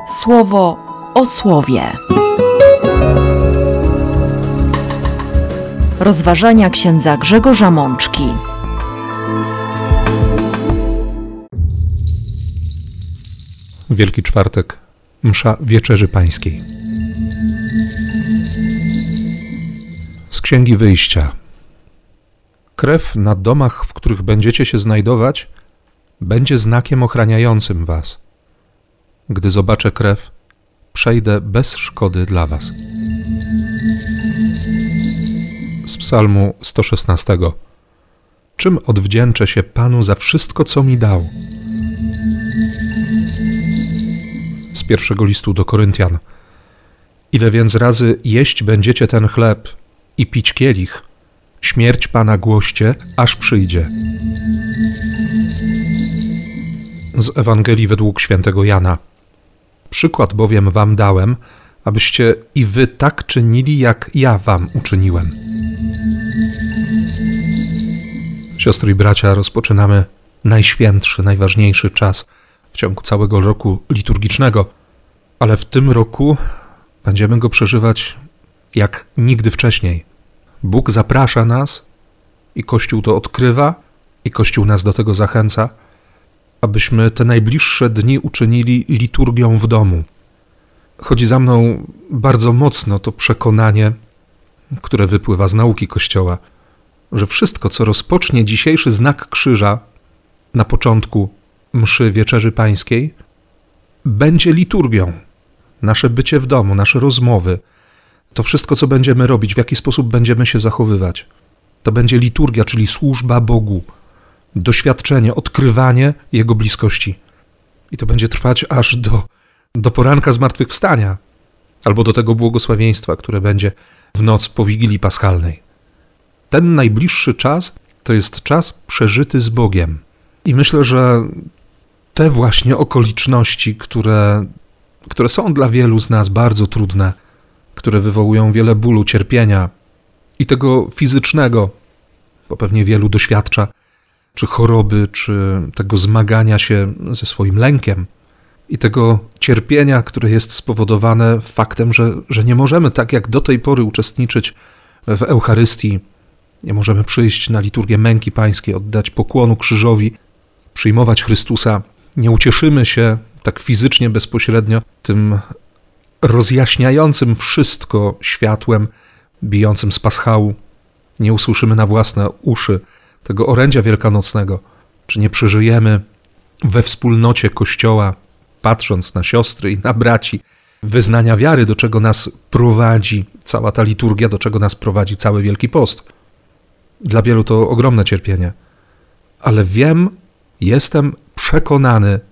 Słowo o słowie. Rozważania księdza Grzegorza Mączki. Wielki Czwartek, msza Wieczerzy Pańskiej. Z Księgi Wyjścia. Krew na domach, w których będziecie się znajdować, będzie znakiem ochraniającym was. Gdy zobaczę krew, przejdę bez szkody dla was. Z Psalmu 116. Czym odwdzięczę się Panu za wszystko, co mi dał? Z pierwszego listu do Koryntian. Ile więc razy jeść będziecie ten chleb i pić kielich, śmierć Pana głoście, aż przyjdzie. Z Ewangelii według świętego Jana. Przykład bowiem wam dałem, abyście i wy tak czynili, jak ja wam uczyniłem. Siostry i bracia, rozpoczynamy najświętszy, najważniejszy czas w ciągu całego roku liturgicznego, ale w tym roku będziemy go przeżywać jak nigdy wcześniej. Bóg zaprasza nas i Kościół to odkrywa i Kościół nas do tego zachęca, abyśmy te najbliższe dni uczynili liturgią w domu. Chodzi za mną bardzo mocno to przekonanie, które wypływa z nauki Kościoła, że wszystko, co rozpocznie dzisiejszy znak krzyża na początku mszy Wieczerzy Pańskiej, będzie liturgią. Nasze bycie w domu, nasze rozmowy, to wszystko, co będziemy robić, w jaki sposób będziemy się zachowywać, to będzie liturgia, czyli służba Bogu, doświadczenie, odkrywanie Jego bliskości. I to będzie trwać aż do poranka zmartwychwstania, albo do tego błogosławieństwa, które będzie w noc po Wigilii Paschalnej. Ten najbliższy czas to jest czas przeżyty z Bogiem. I myślę, że te właśnie okoliczności, które są dla wielu z nas bardzo trudne, które wywołują wiele bólu, cierpienia i tego fizycznego, bo pewnie wielu doświadcza, czy choroby, czy tego zmagania się ze swoim lękiem i tego cierpienia, które jest spowodowane faktem, że nie możemy tak jak do tej pory uczestniczyć w Eucharystii, nie możemy przyjść na liturgię męki pańskiej, oddać pokłonu krzyżowi, przyjmować Chrystusa. Nie ucieszymy się tak fizycznie bezpośrednio tym rozjaśniającym wszystko światłem bijącym z paschału. Nie usłyszymy na własne uszy tego orędzia wielkanocnego, czy nie przeżyjemy we wspólnocie Kościoła, patrząc na siostry i na braci, wyznania wiary, do czego nas prowadzi cała ta liturgia, do czego nas prowadzi cały Wielki Post. Dla wielu to ogromne cierpienie, ale jestem przekonany,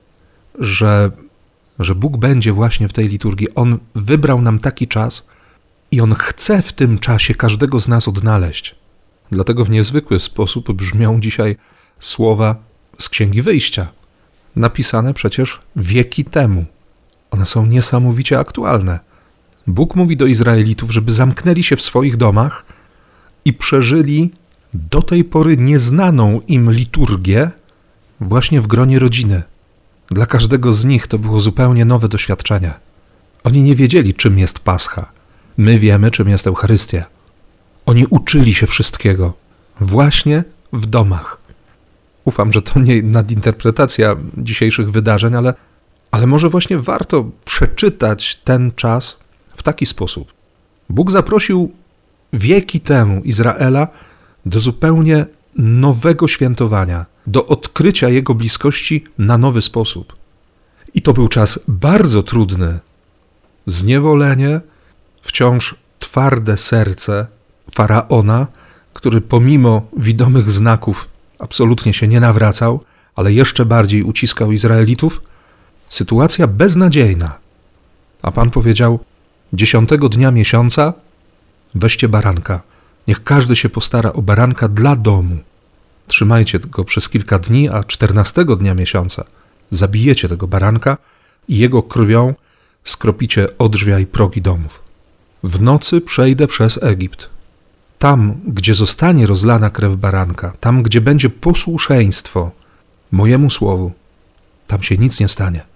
że Bóg będzie właśnie w tej liturgii. On wybrał nam taki czas i On chce w tym czasie każdego z nas odnaleźć. Dlatego w niezwykły sposób brzmią dzisiaj słowa z Księgi Wyjścia, napisane przecież wieki temu. One są niesamowicie aktualne. Bóg mówi do Izraelitów, żeby zamknęli się w swoich domach i przeżyli do tej pory nieznaną im liturgię właśnie w gronie rodziny. Dla każdego z nich to było zupełnie nowe doświadczenie. Oni nie wiedzieli, czym jest Pascha. My wiemy, czym jest Eucharystia. Oni uczyli się wszystkiego właśnie w domach. Ufam, że to nie nadinterpretacja dzisiejszych wydarzeń, ale może właśnie warto przeczytać ten czas w taki sposób. Bóg zaprosił wieki temu Izraela do zupełnie nowego świętowania, do odkrycia Jego bliskości na nowy sposób. I to był czas bardzo trudny. Zniewolenie, wciąż twarde serce Faraona, który pomimo widomych znaków absolutnie się nie nawracał, ale jeszcze bardziej uciskał Izraelitów. Sytuacja beznadziejna. A Pan powiedział: 10 dnia miesiąca weźcie baranka. Niech każdy się postara o baranka dla domu. Trzymajcie go przez kilka dni, a 14 dnia miesiąca zabijecie tego baranka i jego krwią skropicie odrzwia i progi domów. W nocy przejdę przez Egipt. Tam, gdzie zostanie rozlana krew baranka, tam, gdzie będzie posłuszeństwo mojemu słowu, tam się nic nie stanie.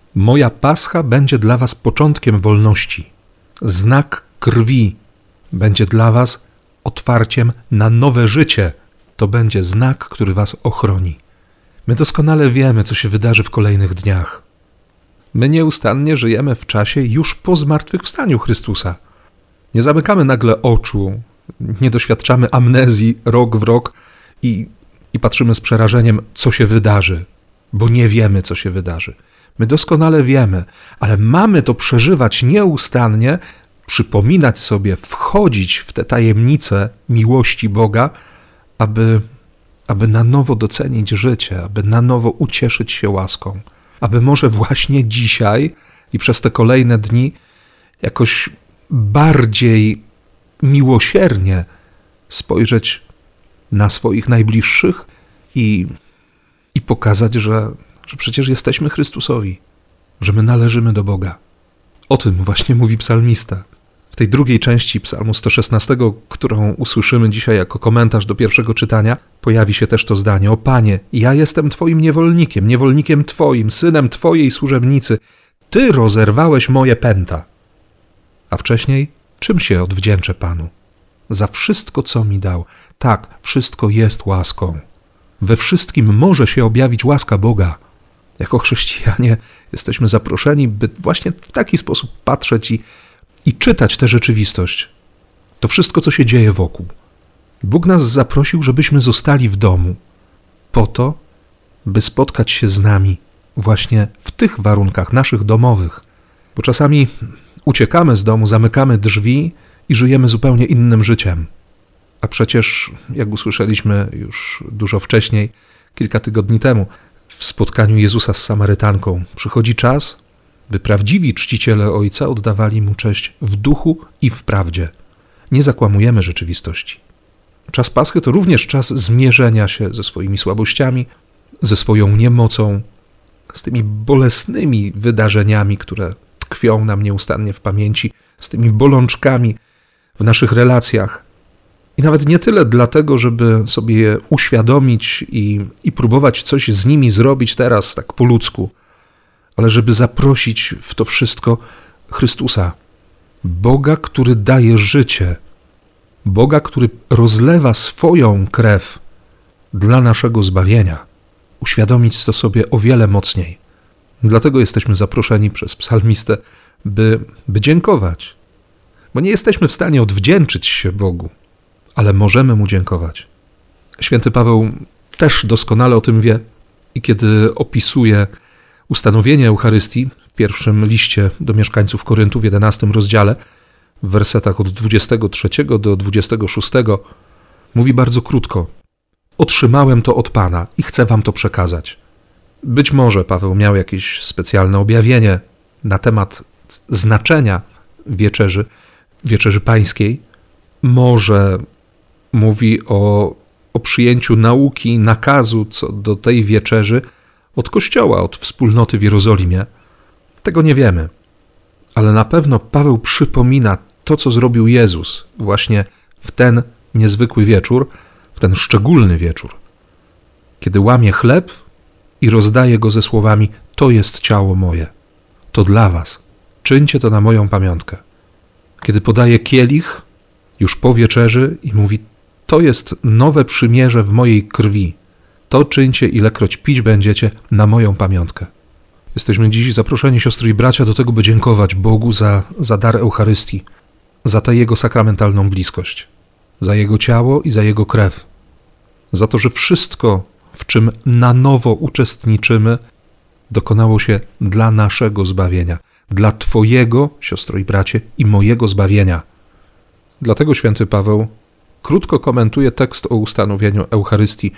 Moja Pascha będzie dla was początkiem wolności. Znak krwi będzie dla was otwarciem na nowe życie. To będzie znak, który was ochroni. My doskonale wiemy, co się wydarzy w kolejnych dniach. My nieustannie żyjemy w czasie już po zmartwychwstaniu Chrystusa. Nie zamykamy nagle oczu, nie doświadczamy amnezji rok w rok i patrzymy z przerażeniem, co się wydarzy, bo nie wiemy, co się wydarzy. My doskonale wiemy, ale mamy to przeżywać nieustannie, przypominać sobie, wchodzić w te tajemnice miłości Boga, aby na nowo docenić życie, aby na nowo ucieszyć się łaską, aby może właśnie dzisiaj i przez te kolejne dni jakoś bardziej miłosiernie spojrzeć na swoich najbliższych i pokazać, że przecież jesteśmy Chrystusowi, że my należymy do Boga. O tym właśnie mówi psalmista. W tej drugiej części psalmu 116, którą usłyszymy dzisiaj jako komentarz do pierwszego czytania, pojawi się też to zdanie: O Panie, ja jestem Twoim niewolnikiem, niewolnikiem Twoim, synem Twojej służebnicy. Ty rozerwałeś moje pęta. A wcześniej, czym się odwdzięczę Panu? Za wszystko, co mi dał. Tak, wszystko jest łaską. We wszystkim może się objawić łaska Boga. Jako chrześcijanie jesteśmy zaproszeni, by właśnie w taki sposób patrzeć i czytać tę rzeczywistość. To wszystko, co się dzieje wokół. Bóg nas zaprosił, żebyśmy zostali w domu, po to, by spotkać się z nami właśnie w tych warunkach naszych domowych. Bo czasami uciekamy z domu, zamykamy drzwi i żyjemy zupełnie innym życiem. A przecież, jak usłyszeliśmy już dużo wcześniej, kilka tygodni temu, w spotkaniu Jezusa z Samarytanką, przychodzi czas, by prawdziwi czciciele Ojca oddawali Mu cześć w duchu i w prawdzie. Nie zakłamujemy rzeczywistości. Czas Paschy to również czas zmierzenia się ze swoimi słabościami, ze swoją niemocą, z tymi bolesnymi wydarzeniami, które tkwią nam nieustannie w pamięci, z tymi bolączkami w naszych relacjach. I nawet nie tyle dlatego, żeby sobie je uświadomić i próbować coś z nimi zrobić teraz tak po ludzku, ale żeby zaprosić w to wszystko Chrystusa, Boga, który daje życie, Boga, który rozlewa swoją krew dla naszego zbawienia. Uświadomić to sobie o wiele mocniej. Dlatego jesteśmy zaproszeni przez psalmistę, by dziękować, bo nie jesteśmy w stanie odwdzięczyć się Bogu, ale możemy Mu dziękować. Święty Paweł też doskonale o tym wie i kiedy opisuje ustanowienie Eucharystii w pierwszym liście do mieszkańców Koryntu w 11 rozdziale, w wersetach od 23 do 26, mówi bardzo krótko: Otrzymałem to od Pana i chcę wam to przekazać. Być może Paweł miał jakieś specjalne objawienie na temat znaczenia wieczerzy pańskiej. Może mówi o przyjęciu nauki, nakazu co do tej wieczerzy od Kościoła, od wspólnoty w Jerozolimie. Tego nie wiemy. Ale na pewno Paweł przypomina to, co zrobił Jezus właśnie w ten niezwykły wieczór, w ten szczególny wieczór, kiedy łamie chleb i rozdaje go ze słowami: to jest ciało moje, to dla was, czyńcie to na moją pamiątkę. Kiedy podaje kielich już po wieczerzy i mówi: to jest nowe przymierze w mojej krwi, to czyńcie, ilekroć pić będziecie, na moją pamiątkę. Jesteśmy dziś zaproszeni, siostry i bracia, do tego, by dziękować Bogu za dar Eucharystii, za tę Jego sakramentalną bliskość, za Jego ciało i za Jego krew, za to, że wszystko, w czym na nowo uczestniczymy, dokonało się dla naszego zbawienia, dla Twojego, siostro i bracie, i mojego zbawienia. Dlatego święty Paweł krótko komentuje tekst o ustanowieniu Eucharystii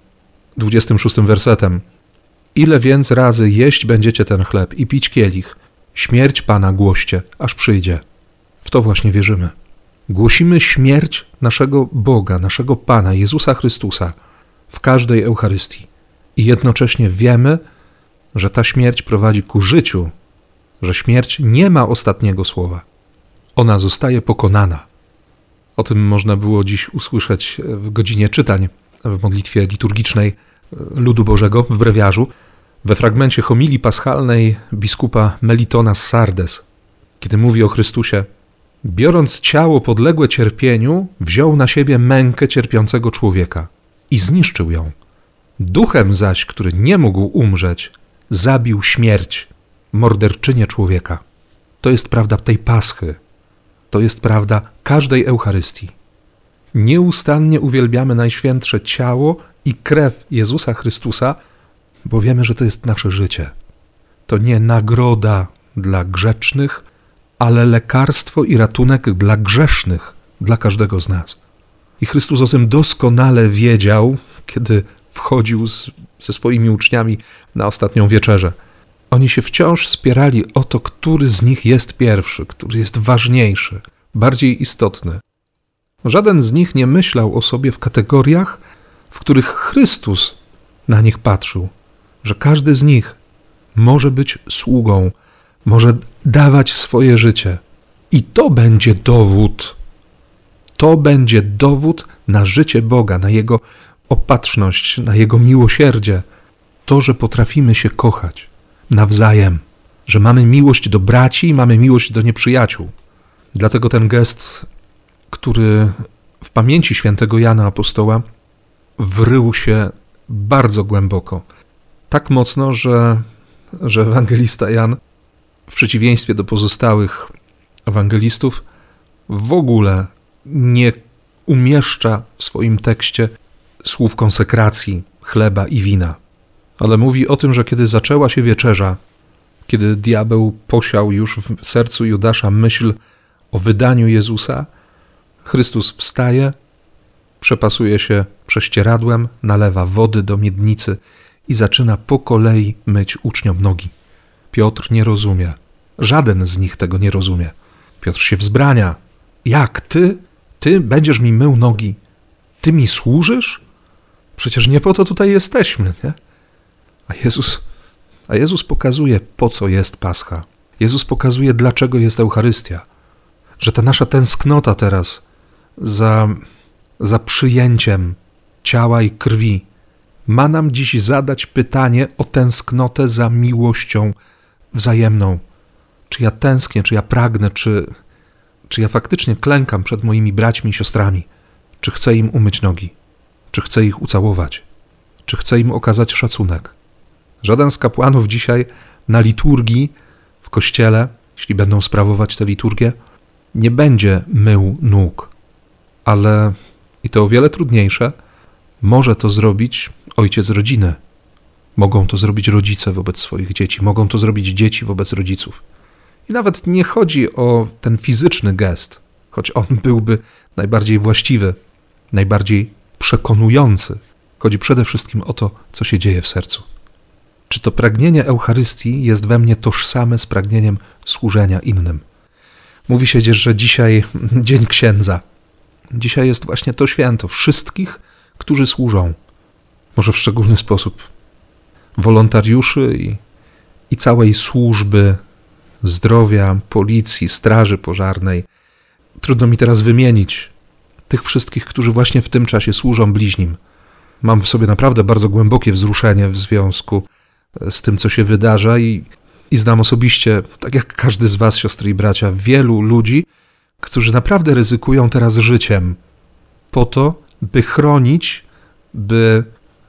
26 wersetem. Ile więc razy jeść będziecie ten chleb i pić kielich, śmierć Pana głoście, aż przyjdzie. W to właśnie wierzymy. Głosimy śmierć naszego Boga, naszego Pana, Jezusa Chrystusa w każdej Eucharystii. I jednocześnie wiemy, że ta śmierć prowadzi ku życiu, że śmierć nie ma ostatniego słowa. Ona zostaje pokonana. O tym można było dziś usłyszeć w godzinie czytań w modlitwie liturgicznej ludu Bożego w brewiarzu. We fragmencie homilii paschalnej biskupa Melitona z Sardes, kiedy mówi o Chrystusie: biorąc ciało podległe cierpieniu, wziął na siebie mękę cierpiącego człowieka i zniszczył ją. Duchem zaś, który nie mógł umrzeć, zabił śmierć, morderczynię człowieka. To jest prawda tej Paschy. To jest prawda każdej Eucharystii. Nieustannie uwielbiamy Najświętsze ciało i krew Jezusa Chrystusa, bo wiemy, że to jest nasze życie. To nie nagroda dla grzecznych, ale lekarstwo i ratunek dla grzesznych, dla każdego z nas. I Chrystus o tym doskonale wiedział, kiedy wchodził ze swoimi uczniami na ostatnią wieczerzę. Oni się wciąż spierali o to, który z nich jest pierwszy, który jest ważniejszy, bardziej istotny. Żaden z nich nie myślał o sobie w kategoriach, w których Chrystus na nich patrzył, że każdy z nich może być sługą, może dawać swoje życie. I to będzie dowód. To będzie dowód na życie Boga, na Jego opatrzność, na Jego miłosierdzie. To, że potrafimy się kochać nawzajem, że mamy miłość do braci i mamy miłość do nieprzyjaciół. Dlatego ten gest, który w pamięci świętego Jana Apostoła wrył się bardzo głęboko. Tak mocno, że ewangelista Jan, w przeciwieństwie do pozostałych ewangelistów, w ogóle nie umieszcza w swoim tekście słów konsekracji chleba i wina. Ale mówi o tym, że kiedy zaczęła się wieczerza, kiedy diabeł posiał już w sercu Judasza myśl o wydaniu Jezusa, Chrystus wstaje, przepasuje się prześcieradłem, nalewa wody do miednicy i zaczyna po kolei myć uczniom nogi. Piotr nie rozumie. Żaden z nich tego nie rozumie. Piotr się wzbrania. Jak ty? Ty będziesz mi mył nogi? Ty mi służysz? Przecież nie po to tutaj jesteśmy, nie? A Jezus pokazuje, po co jest Pascha. Jezus pokazuje, dlaczego jest Eucharystia. Że ta nasza tęsknota teraz za przyjęciem ciała i krwi ma nam dziś zadać pytanie o tęsknotę za miłością wzajemną. Czy ja tęsknię, czy ja pragnę, czy ja faktycznie klękam przed moimi braćmi i siostrami? Czy chcę im umyć nogi? Czy chcę ich ucałować? Czy chcę im okazać szacunek? Żaden z kapłanów dzisiaj na liturgii w kościele, jeśli będą sprawować tę liturgię, nie będzie mył nóg. Ale, i to o wiele trudniejsze, może to zrobić ojciec rodziny. Mogą to zrobić rodzice wobec swoich dzieci. Mogą to zrobić dzieci wobec rodziców. I nawet nie chodzi o ten fizyczny gest, choć on byłby najbardziej właściwy, najbardziej przekonujący. Chodzi przede wszystkim o to, co się dzieje w sercu. Czy to pragnienie Eucharystii jest we mnie tożsame z pragnieniem służenia innym? Mówi się, że dzisiaj Dzień Księdza. Dzisiaj jest właśnie to święto wszystkich, którzy służą. Może w szczególny sposób wolontariuszy i całej służby zdrowia, policji, straży pożarnej. Trudno mi teraz wymienić tych wszystkich, którzy właśnie w tym czasie służą bliźnim. Mam w sobie naprawdę bardzo głębokie wzruszenie w związku z tym, co się wydarza i znam osobiście, tak jak każdy z was, siostry i bracia, wielu ludzi, którzy naprawdę ryzykują teraz życiem po to, by chronić, by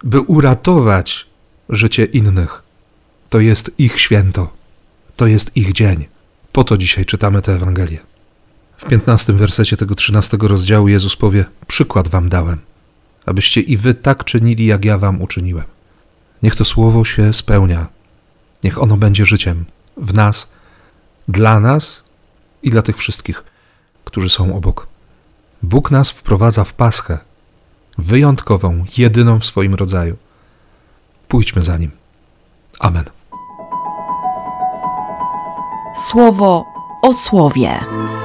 uratować życie innych. To jest ich święto. To jest ich dzień. Po to dzisiaj czytamy tę Ewangelię. W 15 wersecie tego 13 rozdziału Jezus powie: przykład wam dałem, abyście i wy tak czynili, jak ja wam uczyniłem. Niech to słowo się spełnia. Niech ono będzie życiem w nas, dla nas i dla tych wszystkich, którzy są obok. Bóg nas wprowadza w Paschę, wyjątkową, jedyną w swoim rodzaju. Pójdźmy za Nim. Amen. Słowo o słowie.